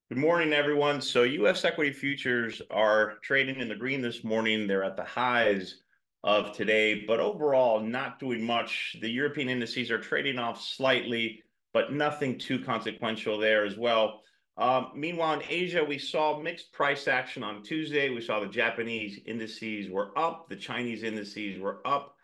Good morning, everyone. So, U.S. equity futures are trading in the green this morning. They're at the highs of today, but overall, not doing much. The European indices are trading off slightly, but nothing too consequential there as well. Meanwhile, in Asia, we saw mixed price action on Tuesday. We saw the Japanese indices were up, the Chinese indices were up,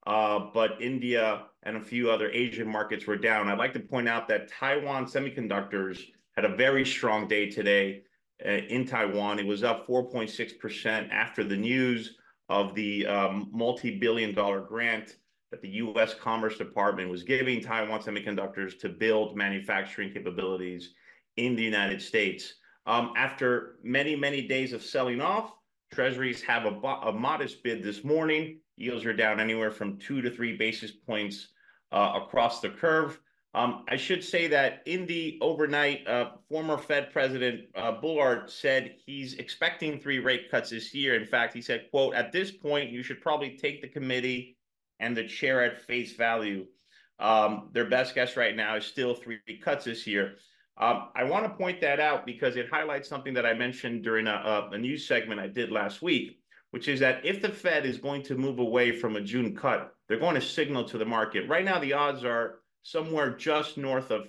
but India and a few other Asian markets were down. I'd like to point out that Taiwan Semiconductors had a very strong day today in Taiwan. It was up 4.6% after the news of the multi-billion-dollar grant that the U.S. Commerce Department was giving Taiwan Semiconductors to build manufacturing capabilities in the United States. After many, many days of selling off, treasuries have a modest bid this morning. Yields are down anywhere from 2 to 3 basis points across the curve. I should say that in the overnight, former Fed President Bullard said he's expecting 3 rate cuts this year. In fact, he said, quote, "At this point, you should probably take the committee and the chair at face value." Their best guess right now is still 3 cuts this year. I want to point that out because it highlights something that I mentioned during a news segment I did last week, which is that if the Fed is going to move away from a June cut, they're going to signal to the market. Right now, the odds are somewhere just north of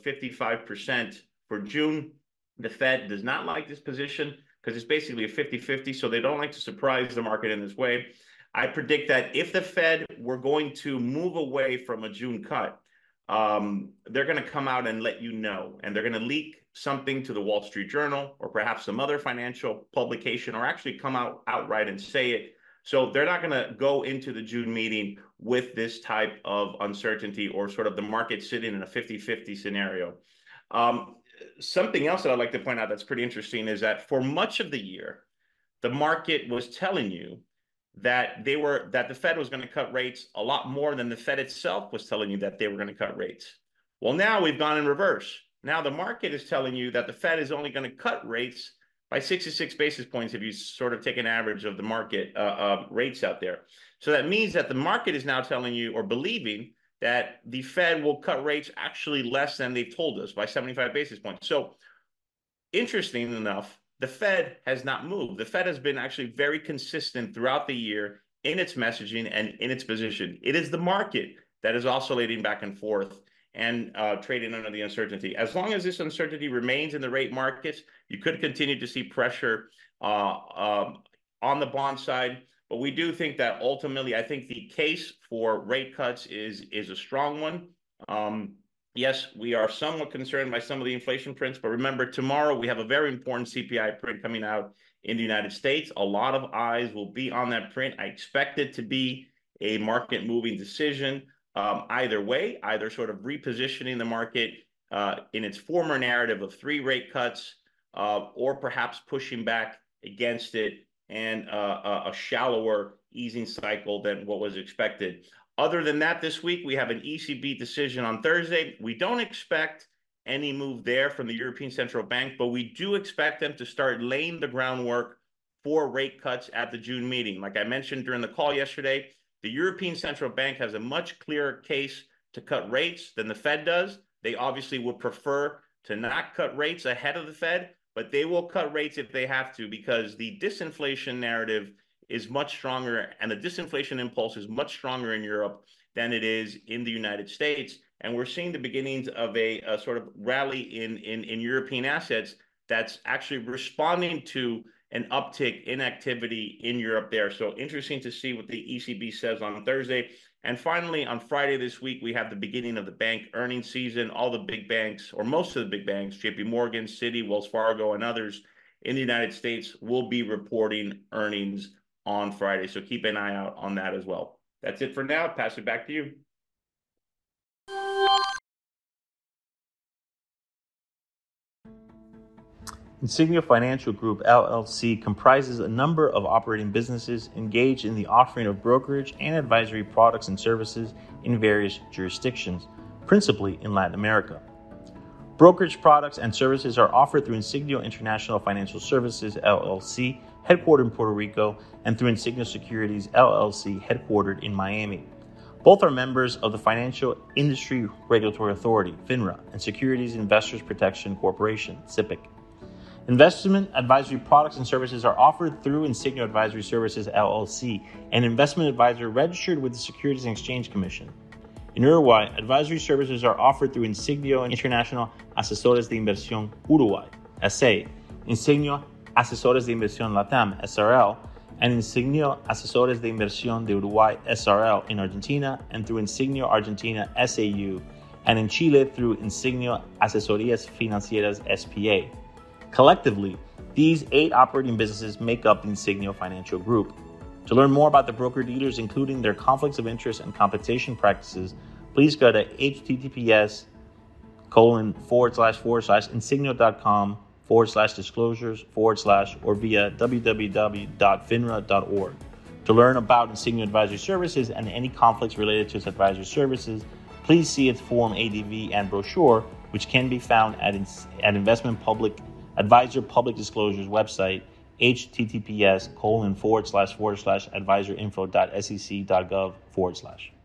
55% for June. The Fed does not like this position because it's basically a 50-50, so they don't like to surprise the market in this way. I predict that if the Fed were going to move away from a June cut, they're going to come out and let you know, and they're going to leak something to the Wall Street Journal or perhaps some other financial publication, or actually come out outright and say it. So they're not going to go into the June meeting with this type of uncertainty or sort of the market sitting in a 50-50 scenario. Something else that I'd like to point out that's pretty interesting is that for much of the year, the market was telling you that the Fed was going to cut rates a lot more than the Fed itself was telling you that they were going to cut rates. Well, now we've gone in reverse. Now the market is telling you that the Fed is only going to cut rates by 66 basis points if you sort of take an average of the market rates out there. So that means that the market is now telling you or believing that the Fed will cut rates actually less than they've told us by 75 basis points. So interesting enough, the Fed has not moved. The Fed has been actually very consistent throughout the year in its messaging and in its position. It is the market that is oscillating back and forth and trading under the uncertainty. As long as this uncertainty remains in the rate markets, you could continue to see pressure on the bond side. But we do think that ultimately, I think the case for rate cuts is a strong one. Yes, we are somewhat concerned by some of the inflation prints, but remember, tomorrow we have a very important CPI print coming out in the United States. A lot of eyes will be on that print. I expect it to be a market moving decision either way, either sort of repositioning the market in its former narrative of 3 rate cuts or perhaps pushing back against it and a shallower easing cycle than what was expected. Other than that, this week we have an ECB decision on Thursday. We don't expect any move there from the European Central Bank, but we do expect them to start laying the groundwork for rate cuts at the June meeting. Like I mentioned during the call yesterday, the European Central Bank has a much clearer case to cut rates than the Fed does. They obviously would prefer to not cut rates ahead of the Fed, but they will cut rates if they have to because the disinflation narrative is much stronger and the disinflation impulse is much stronger in Europe than it is in the United States. And we're seeing the beginnings of a sort of rally in European assets that's actually responding to an uptick in activity in Europe there. So interesting to see what the ECB says on Thursday. And finally, on Friday this week, we have the beginning of the bank earnings season. All the big banks, or most of the big banks, JP Morgan, Citi, Wells Fargo, and others in the United States will be reporting earnings on Friday. So keep an eye out on that as well. That's it for now. Pass it back to you. Insignia Financial Group, LLC, comprises a number of operating businesses engaged in the offering of brokerage and advisory products and services in various jurisdictions, principally in Latin America. Brokerage products and services are offered through Insignia International Financial Services, LLC, headquartered in Puerto Rico, and through Insignia Securities, LLC, headquartered in Miami. Both are members of the Financial Industry Regulatory Authority, FINRA, and Securities Investors Protection Corporation, SIPC. Investment advisory products and services are offered through Insignio Advisory Services, LLC, an investment advisor registered with the Securities and Exchange Commission. In Uruguay, advisory services are offered through Insignio International Asesores de Inversión Uruguay, SA, Insignio Asesores de Inversión Latam, SRL, and Insignio Asesores de Inversión de Uruguay, SRL, in Argentina, and through Insignio Argentina, SAU, and in Chile through Insignio Asesorías Financieras, SPA. Collectively, these 8 operating businesses make up the Insignio Financial Group. To learn more about the broker-dealers, including their conflicts of interest and compensation practices, please go to https://insignio.com/disclosures/ or via www.finra.org. To learn about Insignio Advisory Services and any conflicts related to its advisory services, please see its Form ADV and brochure, which can be found at Investment Advisor Public Disclosures website, https://advisorinfo.sec.gov/.